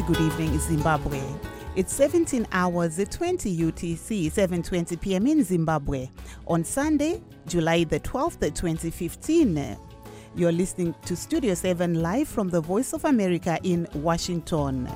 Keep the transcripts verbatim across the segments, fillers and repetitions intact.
good evening, Zimbabwe. It's seventeen hours, twenty U T C, seven twenty p m in Zimbabwe. On Sunday, July the twelfth, twenty fifteen. You're listening to Studio seven live from the Voice of America in Washington.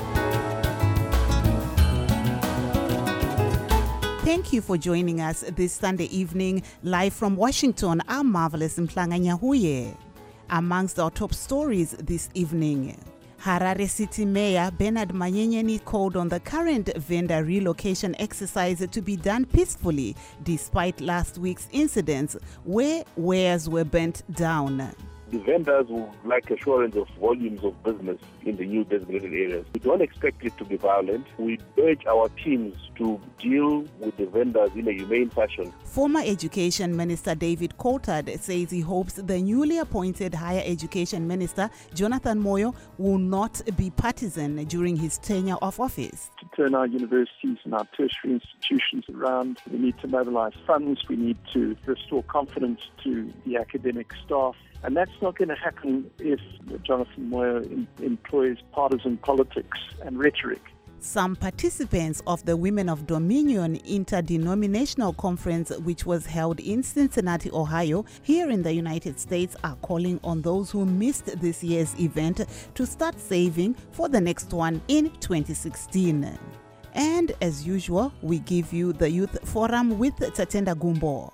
Thank you for joining us this Sunday evening, live from Washington. I'm Marvelous Mhlanga Nyahuye. Amongst our top stories this evening, Harare City Mayor Bernard Manyenyeni called on the current vendor relocation exercise to be done peacefully despite last week's incidents where wares were burnt down. The vendors would like assurance of volumes of business in the new designated areas. We don't expect it to be violent. We urge our teams to deal with the vendors in a humane fashion. Former Education Minister David Coulthard says he hopes the newly appointed Higher Education Minister, Jonathan Moyo, will not be partisan during his tenure of office. To turn our universities and our tertiary institutions around, we need to mobilize funds, we need to restore confidence to the academic staff. And that's not going to happen if Jonathan Moyo em- employs partisan politics and rhetoric. Some participants of the Women of Dominion Interdenominational Conference, which was held in Cincinnati, Ohio, here in the United States, are calling on those who missed this year's event to start saving for the next one in twenty sixteen. And as usual, we give you the Youth Forum with Tatenda Gumbo.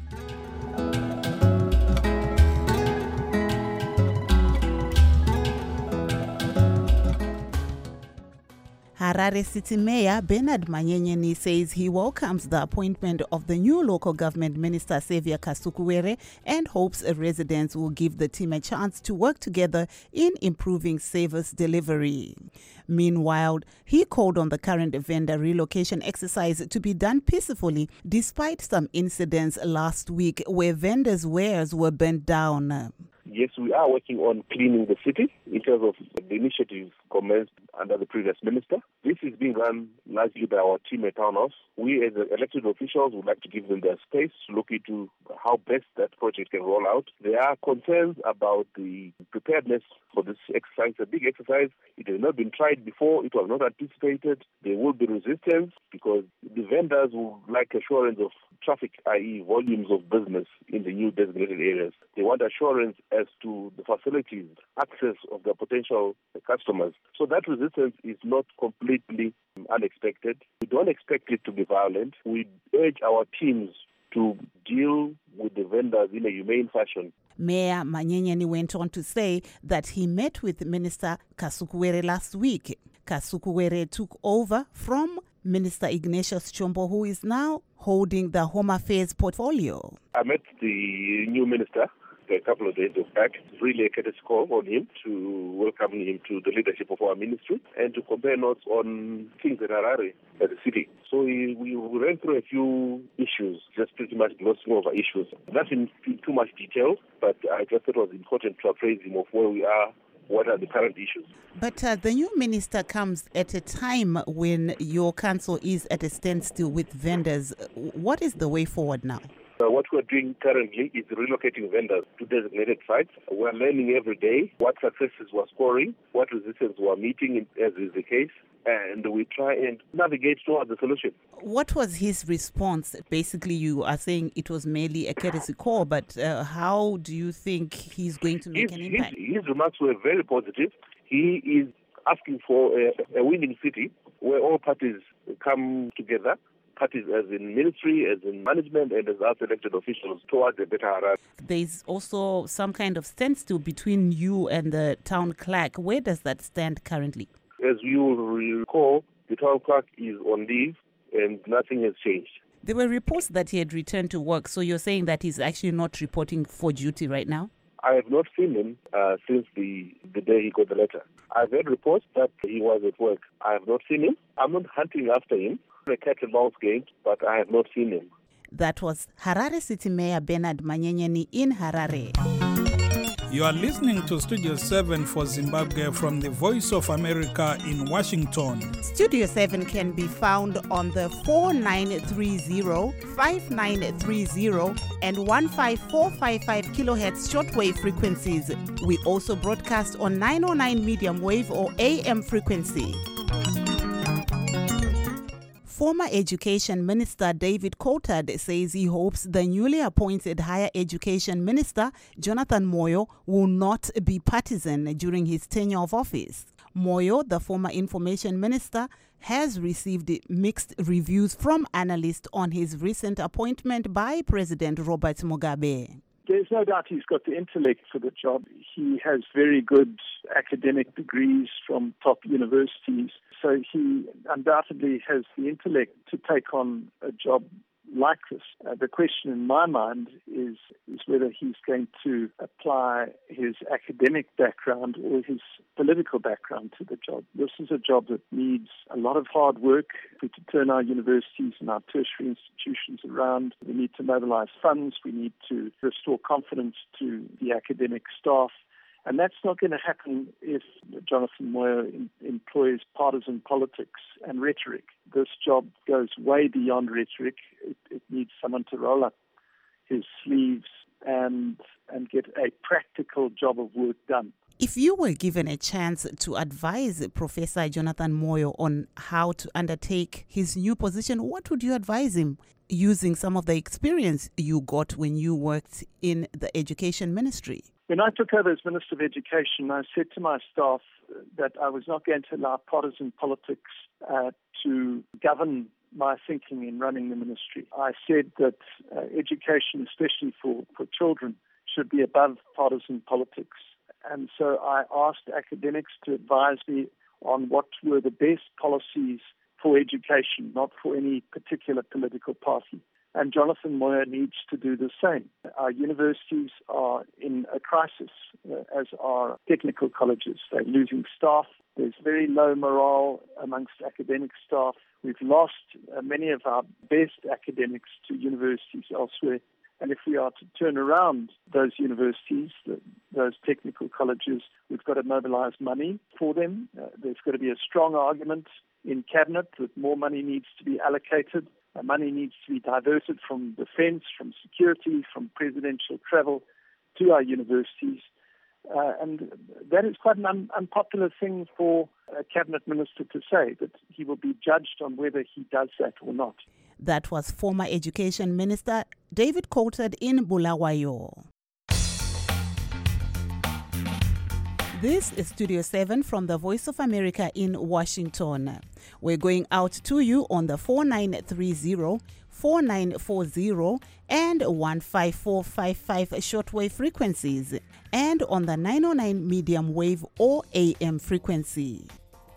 Harare City Mayor Bernard Manyenyeni says he welcomes the appointment of the new local government minister Xavier Kasukuwere and hopes residents will give the team a chance to work together in improving service delivery. Meanwhile, he called on the current vendor relocation exercise to be done peacefully despite some incidents last week where vendors' wares were burnt down. Yes, we are working on cleaning the city in terms of the initiatives commenced under the previous minister. This is being run largely by our team at Town House. We as elected officials would like to give them their space to look into how best that project can roll out. There are concerns about the preparedness for this exercise, a big exercise. It has not been tried before. It was not anticipated. There will be resistance because the vendors would like assurance of traffic, that is volumes of business in the new designated areas. They want assurance as to the facilities, access of their potential customers. So that resistance is not completely unexpected. We don't expect it to be violent. We urge our teams to deal with the vendors in a humane fashion. Mayor Manyenyeni went on to say that he met with Minister Kasukuwere last week. Kasukuwere took over from Minister Ignatius Chombo, who is now holding the Home Affairs portfolio. I met the new minister a couple of days back, really a courtesy call on him to welcome him to the leadership of our ministry and to compare notes on things in Harare as a city. So we, we ran through a few issues, just pretty much glossing over issues. Not in too much detail, but I just thought it was important to appraise him of where we are, what are the current issues. But uh, the new minister comes at a time when your council is at a standstill with vendors. What is the way forward now? Uh, what we're doing currently is relocating vendors to designated sites. We're learning every day what successes we're scoring, what resistance we're meeting, as is the case, and we try and navigate towards the solution. What was his response? Basically, you are saying it was merely a courtesy call, but uh, how do you think he's going to make his, an impact? His, his remarks were very positive. He is asking for a, a winning city where all parties come together. Parties as in ministry, as in management, and as us elected officials towards a better Harare. There's also some kind of standstill between you and the town clerk. Where does that stand currently? As you will recall, the town clerk is on leave and nothing has changed. There were reports that he had returned to work, so you're saying that he's actually not reporting for duty right now? I have not seen him uh, since the, the day he got the letter. I've heard reports that he was at work. I have not seen him. I'm not hunting after him. A cat and mouse game, but I have not seen him. That was Harare City Mayor Bernard Manyenyeni in Harare. You are listening to Studio seven for Zimbabwe from the Voice of America in Washington. Studio seven can be found on the four nine three zero, five nine three zero and one five four five five kilohertz shortwave frequencies. We also broadcast on nine oh nine medium wave or A M frequency. Former Education Minister David Coulthard says he hopes the newly appointed Higher Education Minister, Jonathan Moyo, will not be partisan during his tenure of office. Moyo, the former Information Minister, has received mixed reviews from analysts on his recent appointment by President Robert Mugabe. There's no doubt he's got the intellect for the job. He has very good academic degrees from top universities. So he undoubtedly has the intellect to take on a job like this. Uh, the question in my mind is, is whether he's going to apply his academic background or his political background to the job. This is a job that needs a lot of hard work. We need to turn our universities and our tertiary institutions around. We need to mobilize funds. We need to restore confidence to the academic staff. And that's not going to happen if Jonathan Moyo in, employs partisan politics and rhetoric. This job goes way beyond rhetoric. It, it needs someone to roll up his sleeves and and get a practical job of work done. If you were given a chance to advise Professor Jonathan Moyo on how to undertake his new position, what would you advise him using some of the experience you got when you worked in the education ministry? When I took over as Minister of Education, I said to my staff that I was not going to allow partisan politics uh, to govern my thinking in running the ministry. I said that uh, education, especially for, for children, should be above partisan politics. And so I asked academics to advise me on what were the best policies for education, not for any particular political party. And Jonathan Moyo needs to do the same. Our universities are in a crisis, uh, as are technical colleges. They're losing staff. There's very low morale amongst academic staff. We've lost uh, many of our best academics to universities elsewhere. And if we are to turn around those universities, the, those technical colleges, we've got to mobilize money for them. Uh, there's got to be a strong argument in Cabinet that more money needs to be allocated. Uh, money needs to be diverted from defense, from security, from presidential travel to our universities. Uh, and that is quite an un- unpopular thing for a cabinet minister to say, that he will be judged on whether he does that or not. That was former Education Minister David Coulthard in Bulawayo. This is Studio seven from the Voice of America in Washington. We're going out to you on the four nine three zero, four nine four zero and one five four five five shortwave frequencies, and on the nine oh nine medium wave or A M frequency.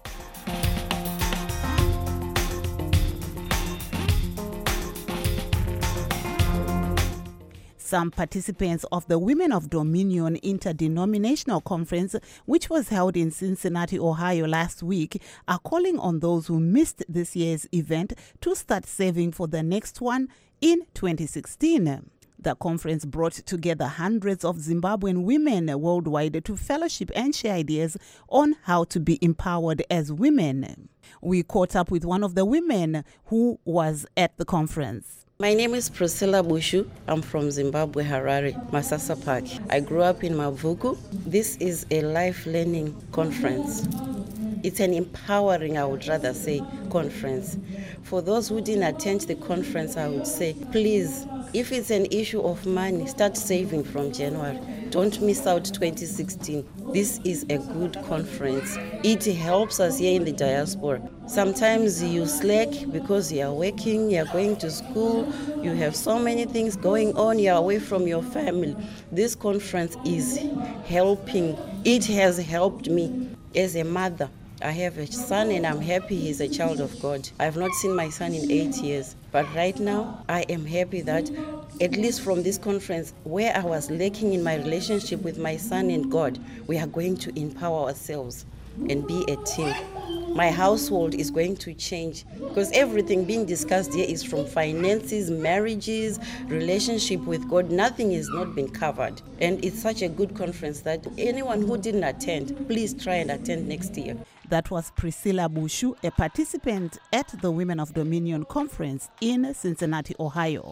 Some participants of the Women of Dominion Interdenominational Conference, which was held in Cincinnati, Ohio last week, are calling on those who missed this year's event to start saving for the next one in twenty sixteen. The conference brought together hundreds of Zimbabwean women worldwide to fellowship and share ideas on how to be empowered as women. We caught up with one of the women who was at the conference. My name is Priscilla Bushu. I'm from Zimbabwe, Harare, Masasa Park. I grew up in Mavuku. This is a life learning conference. It's an empowering, I would rather say, conference. For those who didn't attend the conference, I would say, please, if it's an issue of money, start saving from January. Don't miss out twenty sixteen. This is a good conference. It helps us here in the diaspora. Sometimes you slack because you are working, you are going to school, you have so many things going on, you are away from your family. This conference is helping. It has helped me as a mother. I have a son and I'm happy he's a child of God. I have not seen my son in eight years. But right now, I am happy that at least from this conference, where I was lacking in my relationship with my son and God, we are going to empower ourselves and be a team. my household is going to change, because everything being discussed here is from finances, marriages, relationship with God. Nothing is not being covered. And it's such a good conference that anyone who didn't attend, please try and attend next year. That was Priscilla Bushu, a participant at the Women of Dominion conference in Cincinnati, Ohio.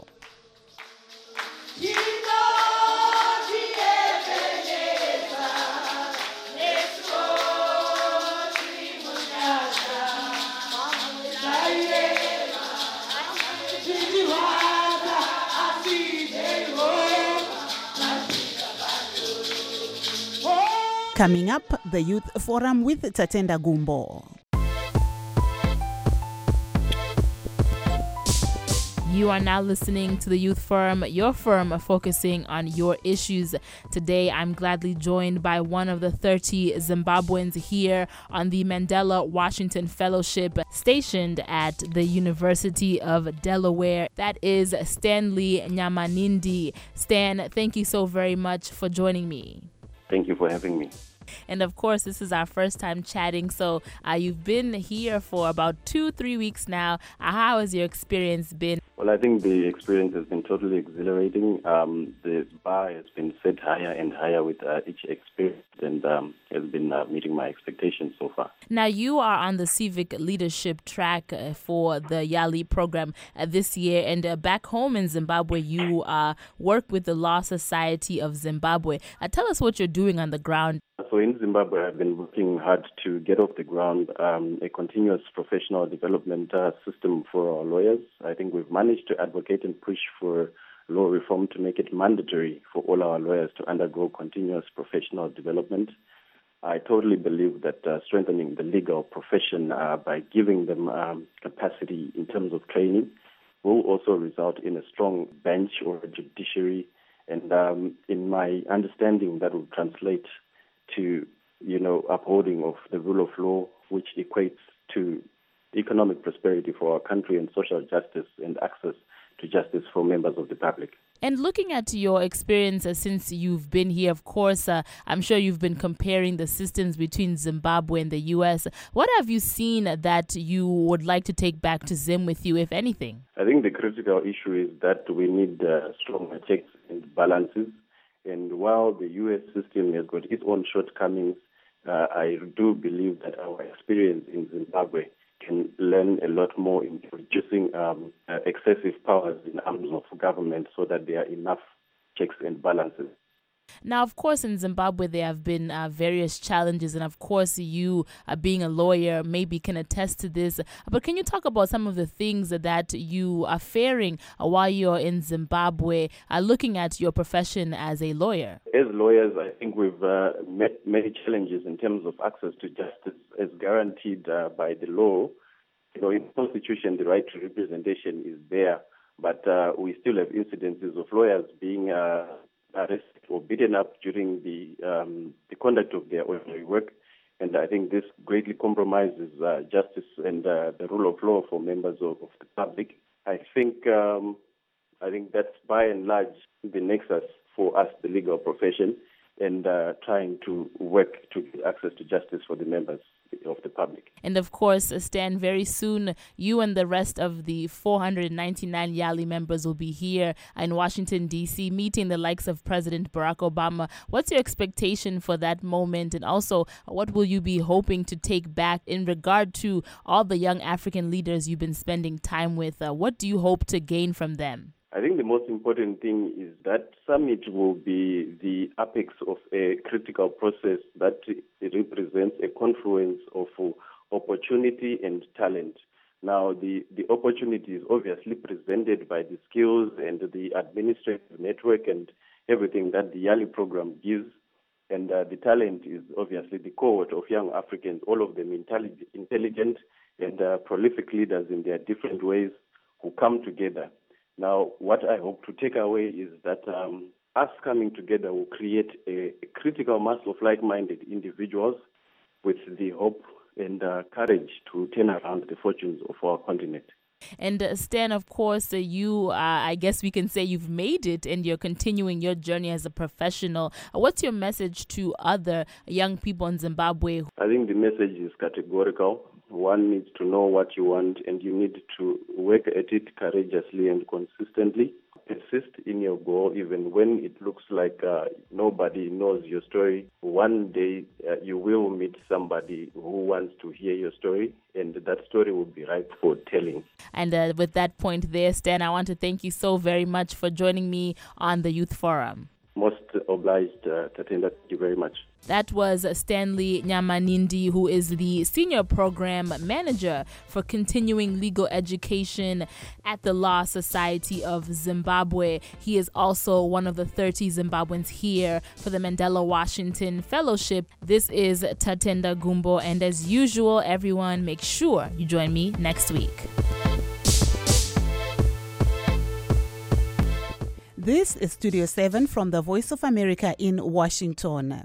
Coming up, the Youth Forum with Tatenda Gumbo. You are now listening to the Youth Forum, your firm focusing on your issues. Today, I'm gladly joined by one of the thirty Zimbabweans here on the Mandela Washington Fellowship, stationed at the University of Delaware. That is Stanley Nyamanindi. Stan, thank you so very much for joining me. Thank you for having me. And of course, this is our first time chatting. So uh, you've been here for about two, three weeks now. Uh, how has your experience been? Well, I think the experience has been totally exhilarating. Um, the bar has been set higher and higher with uh, each experience, and um, has been uh, meeting my expectations so far. Now, you are on the civic leadership track uh, for the YALI program uh, this year. And uh, back home in Zimbabwe, you uh, work with the Law Society of Zimbabwe. Uh, tell us what you're doing on the ground. So in Zimbabwe, I've been working hard to get off the ground um, a continuous professional development uh, system for our lawyers. I think we've managed to advocate and push for law reform to make it mandatory for all our lawyers to undergo continuous professional development. I totally believe that uh, strengthening the legal profession uh, by giving them um, capacity in terms of training will also result in a strong bench or a judiciary. And um, in my understanding, that will translate to, you know, upholding of the rule of law, which equates to economic prosperity for our country and social justice and access to justice for members of the public. And looking at your experience uh, since you've been here, of course, uh, I'm sure you've been comparing the systems between Zimbabwe and the U S. What have you seen that you would like to take back to Zim with you, if anything? I think the critical issue is that we need uh, stronger checks and balances. And while the U S system has got its own shortcomings, uh, I do believe that our experience in Zimbabwe can learn a lot more in reducing um, uh, excessive powers in arms of government so that there are enough checks and balances. Now, of course, in Zimbabwe, there have been uh, various challenges. And of course, you uh, being a lawyer maybe can attest to this. But can you talk about some of the things that you are faring uh, while you're in Zimbabwe, uh, looking at your profession as a lawyer? As lawyers, I think we've uh, met many challenges in terms of access to justice as guaranteed uh, by the law. You know, in the Constitution, the right to representation is there. But uh, we still have incidences of lawyers being uh, arrested or beaten up during the um, the conduct of their ordinary work, and I think this greatly compromises uh, justice and uh, the rule of law for members of, of the public. I think um, I think that's by and large the nexus for us, the legal profession, and uh, trying to work to get access to justice for the members of the public. And of course, Stan, very soon you and the rest of the four hundred ninety-nine YALI members will be here in Washington, D C, meeting the likes of President Barack Obama. What's your expectation for that moment? And also, what will you be hoping to take back in regard to all the young African leaders you've been spending time with? Uh, what do you hope to gain from them? I think the most important thing is that summit will be the apex of a critical process that represents a confluence of opportunity and talent. Now, the, the opportunity is obviously presented by the skills and the administrative network and everything that the YALI program gives. And uh, the talent is obviously the cohort of young Africans, all of them intelligent and uh, prolific leaders in their different ways who come together. Now, what I hope to take away is that um, us coming together will create a, a critical mass of like-minded individuals with the hope and uh, courage to turn around the fortunes of our continent. And uh, Stan, of course, uh, you, uh, I guess we can say you've made it and you're continuing your journey as a professional. Uh, what's your message to other young people in Zimbabwe? I think the message is categorical. One needs to know what you want, and you need to work at it courageously and consistently. Persist in your goal even when it looks like uh, nobody knows your story. One day uh, you will meet somebody who wants to hear your story, and that story will be ripe for telling. And uh, with that point there, Stan, I want to thank you so very much for joining me on the Youth Forum. Most obliged, uh, Tatenda. Thank you very much. That was Stanley Nyamanindi, who is the Senior Program Manager for Continuing Legal Education at the Law Society of Zimbabwe. He is also one of the thirty Zimbabweans here for the Mandela Washington Fellowship. This is Tatenda Gumbo, and as usual, everyone, make sure you join me next week. This is Studio seven from the Voice of America in Washington.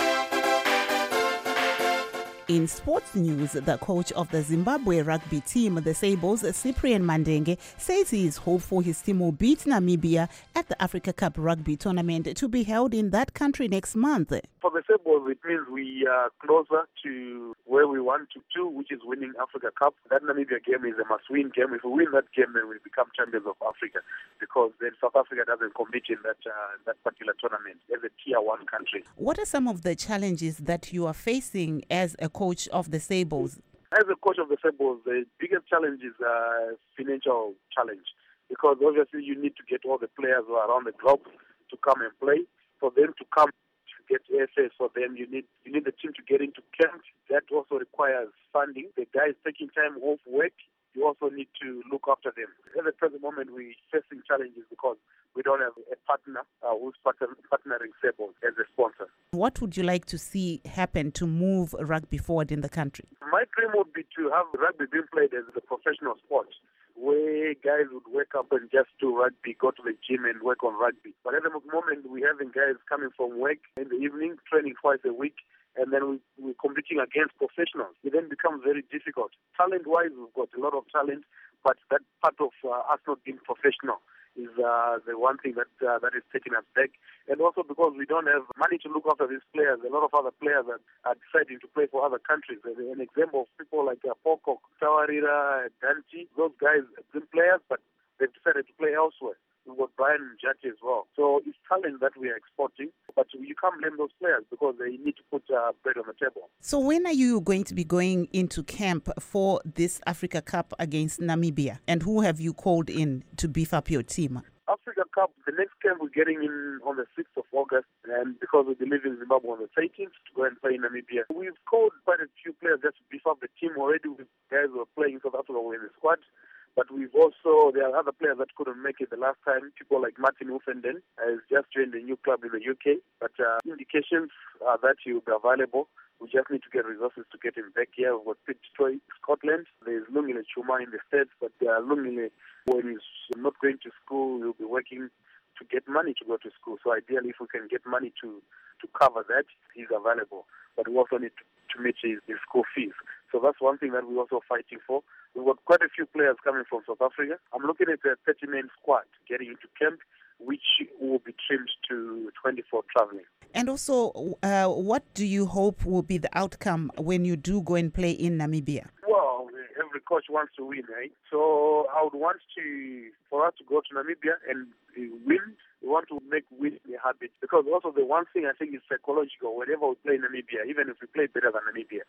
In sports news, the coach of the Zimbabwe rugby team, the Sables, Cyprian Mandenge, says he is hopeful his team will beat Namibia at the Africa Cup rugby tournament to be held in that country next month. For the Sables, it means we are closer to where we want to do, which is winning Africa Cup. That Namibia game is a must-win game. If we win that game, then we become champions of Africa, because then South Africa doesn't compete in that uh, that particular tournament as a tier one country. What are some of the challenges that you are facing as a coach of the Sables? As a coach of the Sables, the biggest challenge is a financial challenge, because obviously you need to get all the players who are around the globe to come and play. For them to come to get airfares for them, you need you need the team to get into camp. That also requires funding. The guys taking time off work, you also need to look after them. At the present moment, we're facing challenges because we don't have a partner uh, who's partner, partnering Sables as a sponsor. What would you like to see happen to move rugby forward in the country? My dream would be to have rugby being played as a professional sport, where guys would wake up and just do rugby, go to the gym and work on rugby. But at the moment, we're having guys coming from work in the evening, training twice a week, and then we, we're competing against professionals. It then becomes very difficult. Talent-wise, we've got a lot of talent, but that part of uh, us not being professional is uh, the one thing that uh, that is taking us back. And also because we don't have money to look after these players, a lot of other players are, are deciding to play for other countries. An example of people like uh, Pocock, Tawarira, Dante, those guys have been players, but they've decided to play elsewhere. We've got Brian Njati as well. So it's talent that we are exporting, but you can't blame those players because they need to put uh, bread on the table. So when are you going to be going into camp for this Africa Cup against Namibia? And who have you called in to beef up your team? Africa Cup, the next camp we're getting in on the sixth of August, and because we live in Zimbabwe on the thirteenth to go and play in Namibia. We've called quite a few players just to beef up the team already. With guys who are playing in South Africa were in the squad. But we've also, there are other players that couldn't make it the last time. People like Martin Uffenden has just joined a new club in the U K. But uh, indications are that he will be available. We just need to get resources to get him back here. We've got Pete Troy, Scotland. There's Lungile Chuma in the States, but uh, Lungile, when he's not going to school, he'll be working to get money to go to school. So ideally, if we can get money to, to cover that, he's available. But we also need to, to meet his, his school fees. So that's one thing that we're also fighting for. We've got quite a few players coming from South Africa. I'm looking at a thirty-man squad getting into camp, which will be trimmed to twenty-four traveling. And also, uh, what do you hope will be the outcome when you do go and play in Namibia? Well, every coach wants to win, right? So I would want to, for us to go to Namibia and win. We want to make winning a habit, because also the one thing I think is psychological. Whenever we play Namibia, even if we play better than Namibia,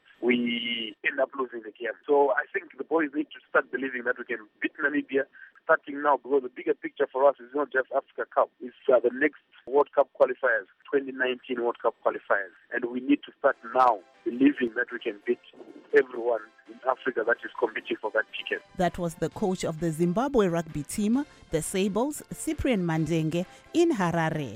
we end up losing the game. So I think the boys need to start believing that we can beat Namibia starting now, because the bigger picture for us is not just Africa Cup. It's uh, the next World Cup qualifiers, twenty nineteen World Cup qualifiers. And we need to start now believing that we can beat everyone in Africa that is competing for that ticket. That was the coach of the Zimbabwe rugby team, the Sables, Cyprian Mandenge, in Harare.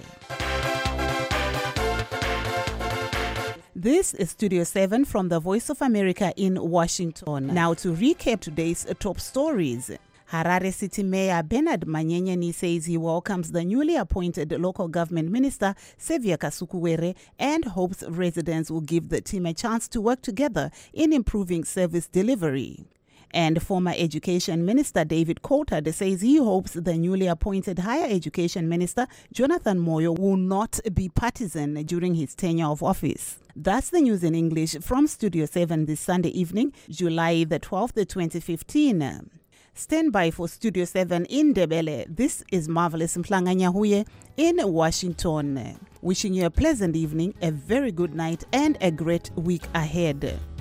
This is Studio seven from the Voice of America in Washington. Now to recap today's top stories. Harare City Mayor Bernard Manyenyeni says he welcomes the newly appointed local government minister, Xavier Kasukuwere, and hopes residents will give the team a chance to work together in improving service delivery. And former Education Minister David Coulthard says he hopes the newly appointed Higher Education Minister Jonathan Moyo will not be partisan during his tenure of office. That's the news in English from Studio seven this Sunday evening, July the twelfth, twenty fifteen. Stand by for Studio seven in Ndebele. This is Marvelous Mhlanga-Nyahuye in Washington. Wishing you a pleasant evening, a very good night, and a great week ahead.